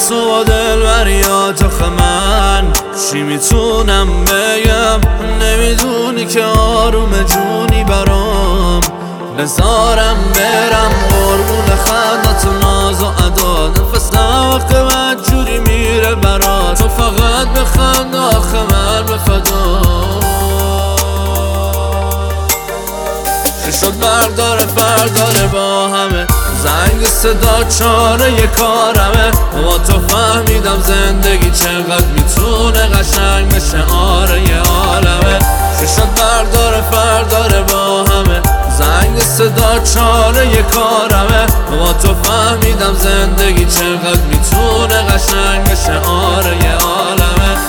تو با دلبریات آخه من چی میتونم بگم؟ نمیدونی که آروم جونی برام بذارم برم قربون خندت و ناز و ادا. نفسم وقت من جوری میره برات، تو فقط بخند آخه من به فدا. چی شد برداره فرداره با همه زنگ صدا چاره کارمه. با تو فهمیدم زندگی چقدر میتونه قشنگ بشه، آره یه عالمه. چی شد برداره فرداره با همه زنگ صدا چاره کارمه. با تو فهمیدم زندگی چقدر میتونه قشنگ بشه، آره یه عالمه.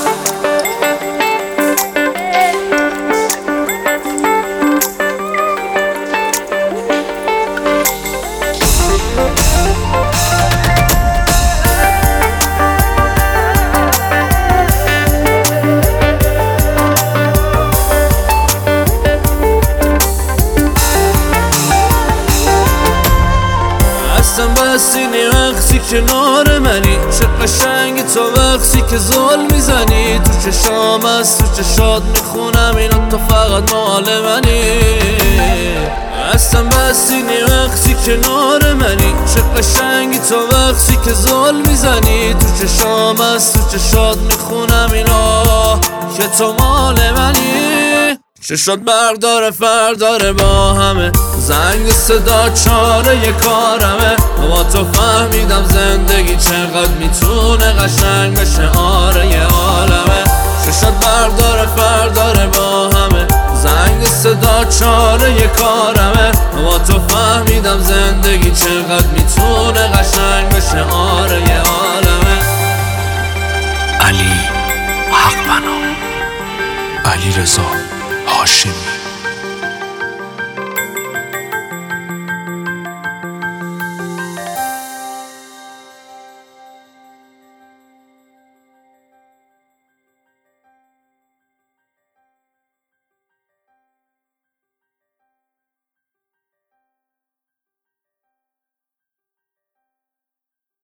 بسینی وقتی کنار منی، چه قشنگی تو وقتی که زل میزنی. تو چشام از تو چشات میخونم اینا تو فقط مال منی. اصلا بسینی وقتی کنار منی، چه قشنگی تو وقتی که زل میزنی. تو چشام از تو چشات میخونم اینا که تو مال منی. چه شد برداره فرداره با همه زنگ صدا چاره کارمه. با تو فهمیدم زندگی چقدر میتونه قشنگ بشه، آره یه عالمه. چه شد برداره فرداره با همه زنگ صدا چاره کارمه. با تو فهمیدم زندگی چقدر میتونه قشنگ بشه، آره یه عالمه. علی حقبنا، علیرضا هاشمی.